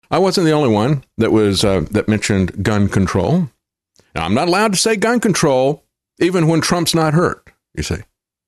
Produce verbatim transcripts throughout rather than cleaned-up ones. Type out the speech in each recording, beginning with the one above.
I wasn't the only one that was uh, that mentioned gun control. Now, I'm not allowed to say gun control even when Trump's not hurt, you see.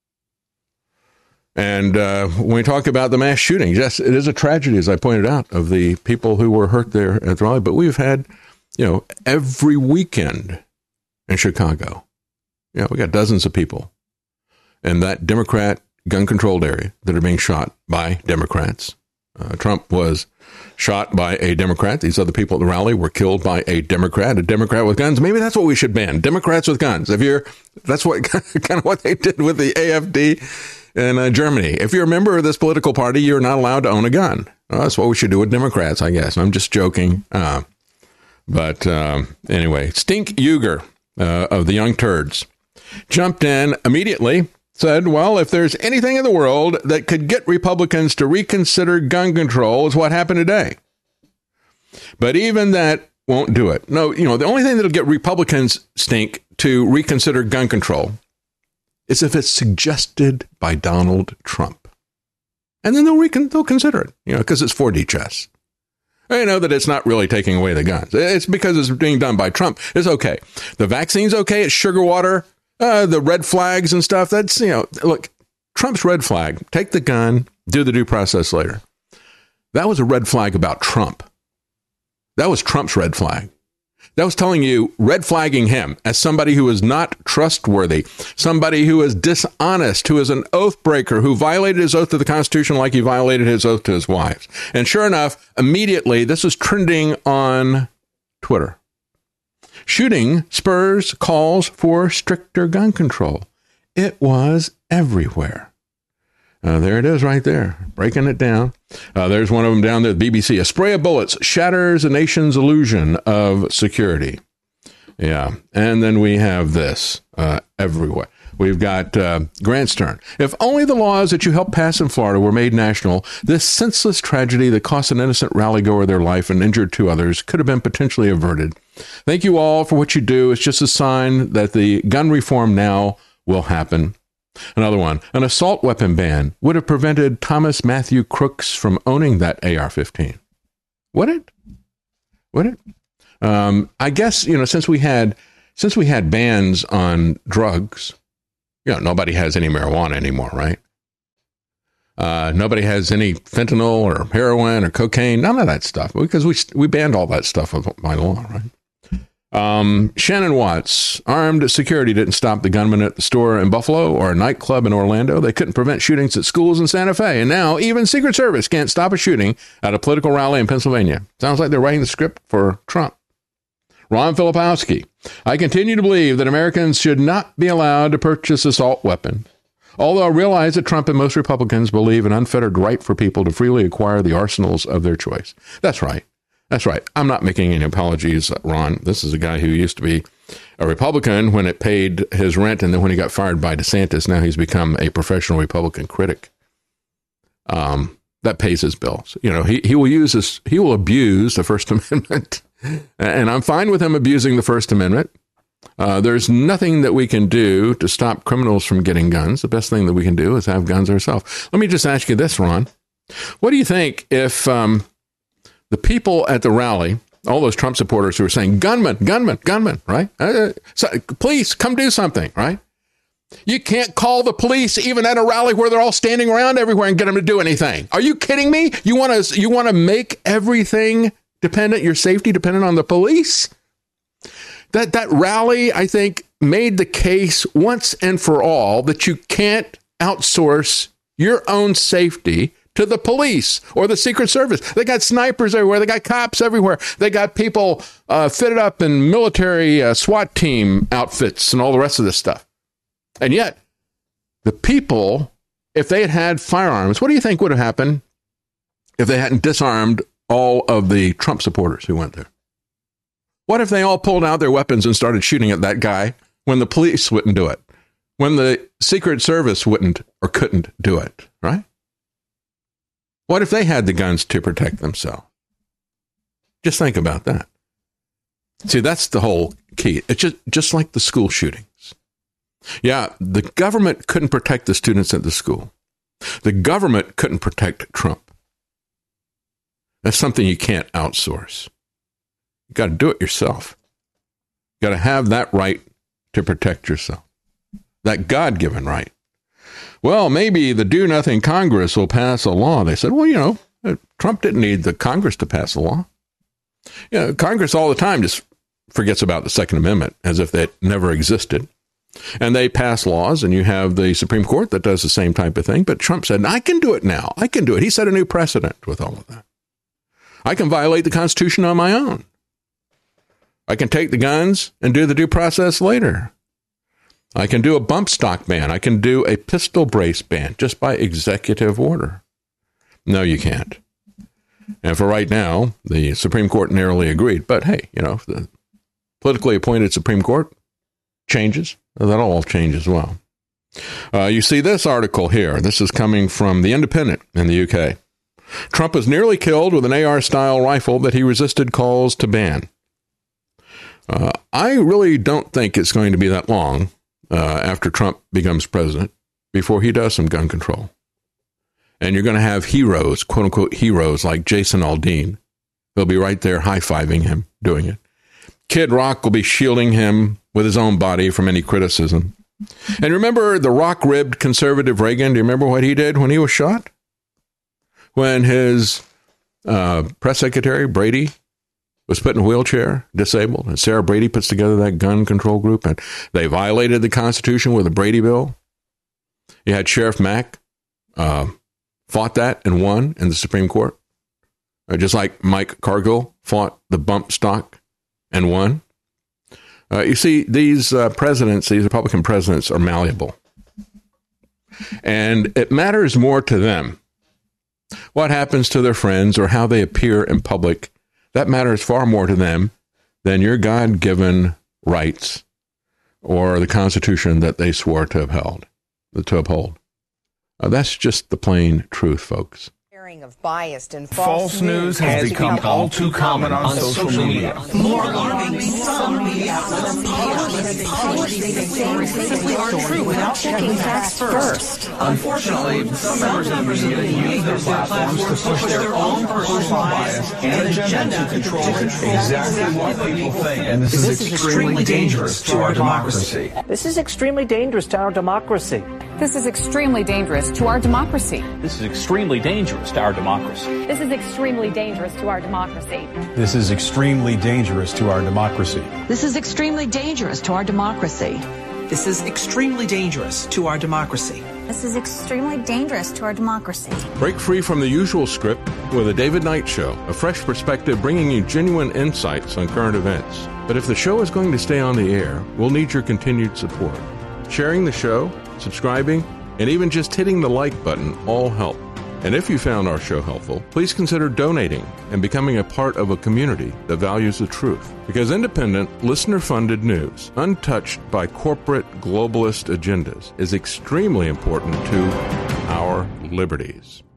And uh, when we talk about the mass shootings, yes, it is a tragedy, as I pointed out, of the people who were hurt there at the rally. But we've had, you know, every weekend in Chicago, you know, we got dozens of people in that Democrat gun-controlled area that are being shot by Democrats. Uh, Trump was shot by a Democrat. These other people at the rally were killed by a Democrat, a Democrat with guns. Maybe that's what we should ban, Democrats with guns. If you're, that's what kind of what they did with the A F D in uh, Germany. If you're a member of this political party, you're not allowed to own a gun. Well, that's what we should do with Democrats, I guess. I'm just joking. Uh, but um, anyway, Stink Uger uh, of the Young Turds jumped in immediately. Said, well, if there's anything in the world that could get Republicans to reconsider gun control, is what happened today. But even that won't do it. No, you know, the only thing that'll get Republicans, Stink, to reconsider gun control is if it's suggested by Donald Trump. And then they'll, recon- they'll consider it, you know, because it's four D chess. They know that it's not really taking away the guns. It's because it's being done by Trump. It's okay. The vaccine's okay. It's sugar water. Uh, the red flags and stuff, that's, you know, look, Trump's red flag, take the gun, do the due process later. That was a red flag about Trump. That was Trump's red flag. That was telling you, red flagging him as somebody who is not trustworthy, somebody who is dishonest, who is an oath breaker, who violated his oath to the Constitution like he violated his oath to his wives. And sure enough, immediately, this is trending on Twitter. Shooting spurs calls for stricter gun control. It was everywhere. Uh, there it is right there, breaking it down. Uh, there's one of them down there, the B B C. A spray of bullets shatters a nation's illusion of security. Yeah. And then we have this uh, everywhere. We've got uh, Grant Stern. If only the laws that you helped pass in Florida were made national, this senseless tragedy that cost an innocent rally-goer their life and injured two others could have been potentially averted. Thank you all for what you do. It's just a sign that the gun reform now will happen. Another one, an assault weapon ban would have prevented Thomas Matthew Crooks from owning that A R fifteen. Would it? Would it? Um, I guess, you know, since we had since we had bans on drugs, you know, nobody has any marijuana anymore, right? Uh, nobody has any fentanyl or heroin or cocaine, none of that stuff, because we we banned all that stuff by law, right? Um, Shannon Watts, armed security didn't stop the gunman at the store in Buffalo or a nightclub in Orlando. They couldn't prevent shootings at schools in Santa Fe. And now even Secret Service can't stop a shooting at a political rally in Pennsylvania. Sounds like they're writing the script for Trump. Ron Filipowski, I continue to believe that Americans should not be allowed to purchase assault weapons. Although I realize that Trump and most Republicans believe an unfettered right for people to freely acquire the arsenals of their choice. That's right. That's right. I'm not making any apologies, Ron. This is a guy who used to be a Republican when it paid his rent, and then when he got fired by DeSantis, now he's become a professional Republican critic. Um, that pays his bills. You know, he, he will use this, he will abuse the First Amendment, and I'm fine with him abusing the First Amendment. Uh, there's nothing that we can do to stop criminals from getting guns. The best thing that we can do is have guns ourselves. Let me just ask you this, Ron. What do you think if um, the people at the rally, all those Trump supporters who are saying, gunman, gunman, gunman, right? Uh, so, police, come do something, right? You can't call the police even at a rally where they're all standing around everywhere and get them to do anything. Are you kidding me? You want to you want to make everything dependent, your safety dependent on the police? That that rally, I think, made the case once and for all that you can't outsource your own safety to the police or the Secret Service. They got snipers everywhere. They got cops everywhere. They got people uh, fitted up in military uh, SWAT team outfits and all the rest of this stuff. And yet, the people, if they had had firearms, what do you think would have happened if they hadn't disarmed all of the Trump supporters who went there? What if they all pulled out their weapons and started shooting at that guy when the police wouldn't do it? When the Secret Service wouldn't or couldn't do it, right? What if they had the guns to protect themselves? Just think about that. See, that's the whole key. It's just, just like the school shootings. Yeah, the government couldn't protect the students at the school. The government couldn't protect Trump. That's something you can't outsource. You got to do it yourself. You got to have that right to protect yourself, that God-given right. Well, maybe the do-nothing Congress will pass a law. They said, well, you know, Trump didn't need the Congress to pass a law. You know, Congress all the time just forgets about the Second Amendment as if that never existed. And they pass laws, and you have the Supreme Court that does the same type of thing. But Trump said, I can do it now. I can do it. He set a new precedent with all of that. I can violate the Constitution on my own. I can take the guns and do the due process later. I can do a bump stock ban. I can do a pistol brace ban just by executive order. No, you can't. And for right now, the Supreme Court narrowly agreed. But hey, you know, if the politically appointed Supreme Court changes, that'll all change as well. Uh, you see this article here. This is coming from The Independent in the U K. Trump was nearly killed with an A R-style rifle that he resisted calls to ban. Uh, I really don't think it's going to be that long uh, after Trump becomes president before he does some gun control. And you're going to have heroes, quote unquote heroes, like Jason Aldean. They'll be right there high-fiving him doing it. Kid Rock will be shielding him with his own body from any criticism. And remember the rock-ribbed conservative Reagan? Do you remember what he did when he was shot? When his uh, press secretary, Brady, was put in a wheelchair, disabled, and Sarah Brady puts together that gun control group, and they violated the Constitution with a Brady bill. You had Sheriff Mack uh, fought that and won in the Supreme Court, uh, just like Mike Cargill fought the bump stock and won. Uh, you see, these uh, presidents, these Republican presidents, are malleable. And it matters more to them what happens to their friends or how they appear in public. That matters far more to them than your God-given rights or the Constitution that they swore to upheld, to uphold. Uh, that's just the plain truth, folks. Of biased and false, false news has, has become, become all too common on, on social, social media. media. More alarming, some media outlets simply aren't true without checking facts first. Unfortunately, some members of the media use their platforms to push their own personal bias and agenda to control exactly what people think. And this, this is extremely dangerous to our democracy. This is extremely dangerous to our democracy. This is extremely dangerous to our democracy. This is extremely dangerous to our democracy. This is extremely dangerous to our democracy. This is extremely dangerous to our democracy. This is extremely dangerous to our democracy. This is extremely dangerous to our democracy. This is extremely dangerous to our democracy. Break free from the usual script with a David Knight Show, a fresh perspective bringing you genuine insights on current events. But if the show is going to stay on the air, we'll need your continued support. Sharing the show, subscribing, and even just hitting the like button all help. And if you found our show helpful, please consider donating and becoming a part of a community that values the truth. Because independent, listener-funded news, untouched by corporate globalist agendas, is extremely important to our liberties.